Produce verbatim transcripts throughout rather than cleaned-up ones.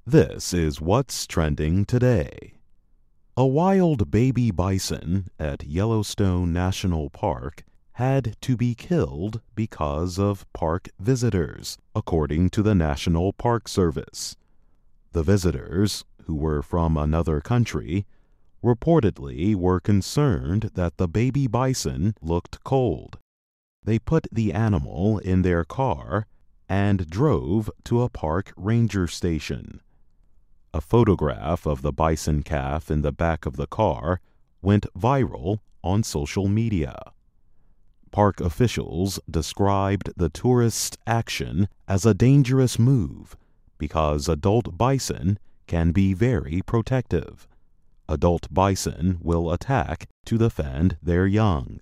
This is what's trending today. A wild baby bison at Yellowstone National Park had to be killed because of park visitors, according to the National Park Service. The visitors, who were from another country, reportedly were concerned that the baby bison looked cold. They put the animal in their car and drove to a park ranger station. A photograph of the bison calf in the back of the car went viral on social media. Park officials described the tourists' action as a dangerous move because adult bison can be very protective. Adult bison will attack to defend their young.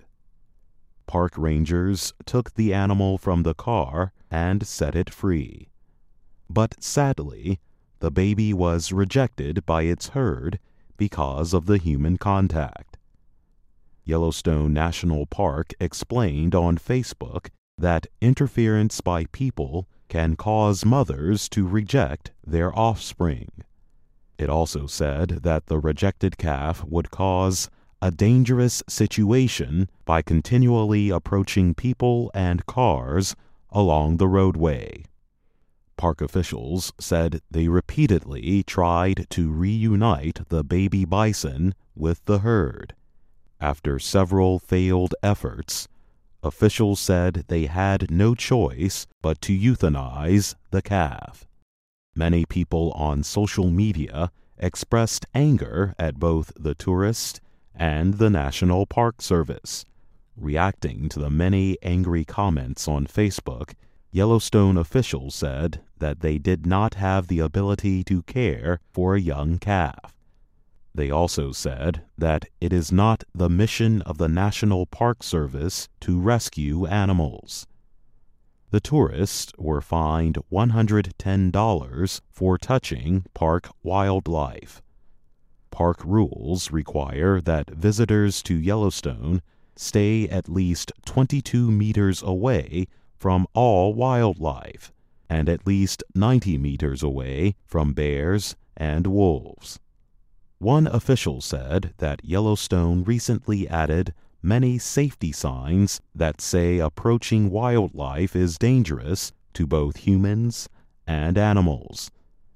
Park rangers took the animal from the car and set it free. But sadly, the baby was rejected by its herd because of the human contact. Yellowstone National Park explained on Facebook that interference by people can cause mothers to reject their offspring. It also said that the rejected calf would cause a dangerous situation by continually approaching people and cars along the roadway. Park officials said they repeatedly tried to reunite the baby bison with the herd. After several failed efforts, officials said they had no choice but to euthanize the calf. Many people on social media expressed anger at both the tourist and the National Park Service. Reacting to the many angry comments on Facebook, Yellowstone officials said that they did not have the ability to care for a young calf. They also said that it is not the mission of the National Park Service to rescue animals. The tourists were fined one hundred ten dollars for touching park wildlife. Park rules require that visitors to Yellowstone stay at least twenty-two meters away from all wildlife and at least ninety meters away from bears and wolves. One official said that Yellowstone recently added many safety signs that say approaching wildlife is dangerous to both humans and animals.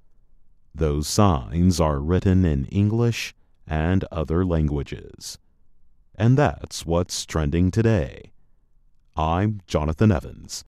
Those signs are written in English and other languages. And that's what's trending today. I'm Jonathan Evans.